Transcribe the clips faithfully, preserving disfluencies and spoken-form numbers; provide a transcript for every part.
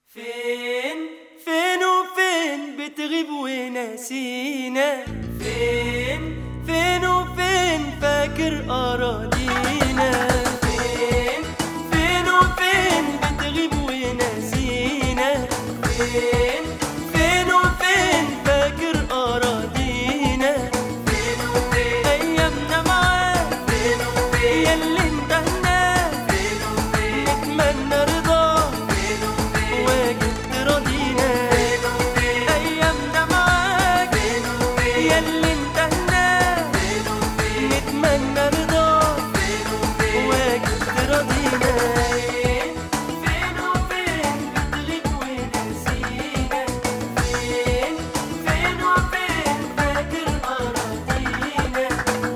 فين فين وفين بتغيب وناسينا؟ فين فين وفين فاكر أراضينا؟ فين فين وفين بتغيب وناسينا؟ فين فين وفين فاكر أراضينا؟ فين وفين أيامنا معاك؟ فين وفين ياللي انتهنا؟ فين وفين نتمنى رضاك واجب تراضينا؟ فين وفين أيامنا معاك؟ فين وفين ياللي انتهنا؟ فين وفين نتمنى رضاك واجب تراضينا؟ فين وفين بتغيب وناسينا؟ فين فين وفين فاكر أراضينا؟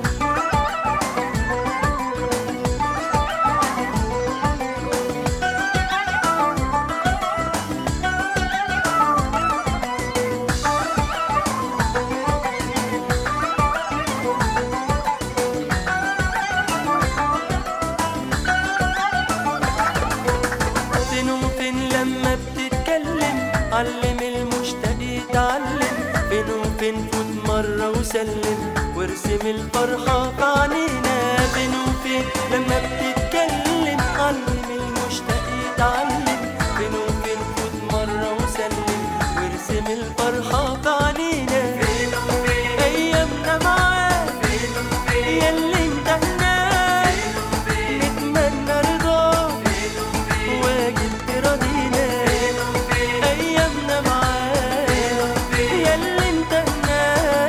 فين وفين لما بتتكلم علم المشتاق يتعلم؟ فين وفين فوت مرة وسلم وارسم الفرحة في عينينا؟ فين وفين لما بتتكلم علم المشتاق يتعلم؟ فين وفين فوت مرة وسلم وارسم الفرحة في عينينا؟ فين وفين أيامنا معاك؟ فين وفين ياللي انتهنا؟ فين وفين نتمنى رضاك واجب تراضينا؟ فين وفين أيامنا معاك ياللي انتهنا؟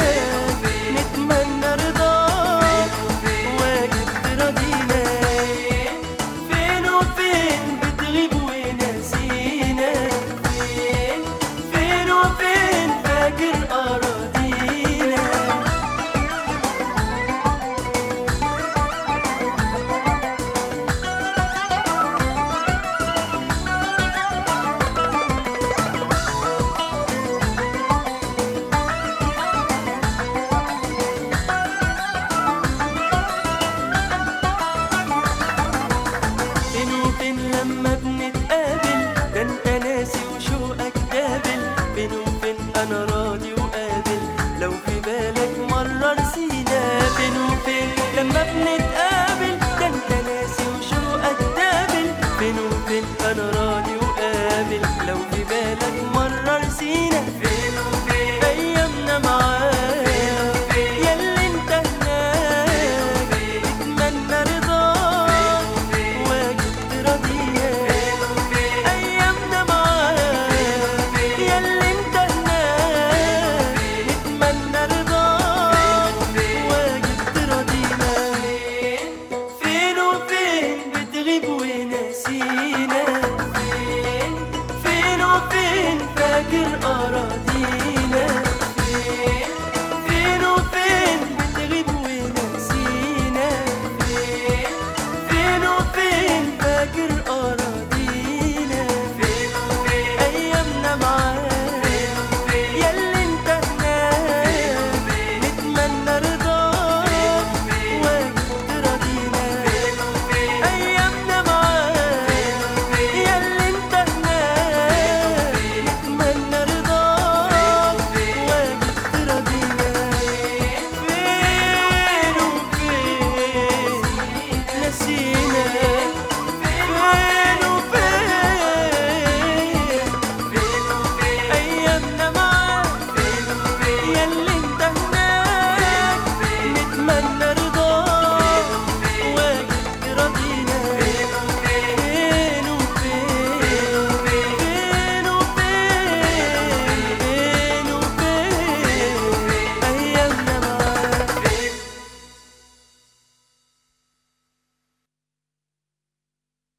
نتمنى رضاك واجب تراضينا؟ فين وفين بتغيب وناسينا؟ فين فين وفين فاكر أراضينا؟ فين وفين لما بنتقابل ده انت ناسي وشوقك قابل؟ فين وفين انا راضي وقابل لو في بالك مرة رسينا؟ فين وفين لما بنتقابل ده انت ناسي وشوقك قابل؟ فين وفين انا راضي وقابل لو في بالك مرة رسينا؟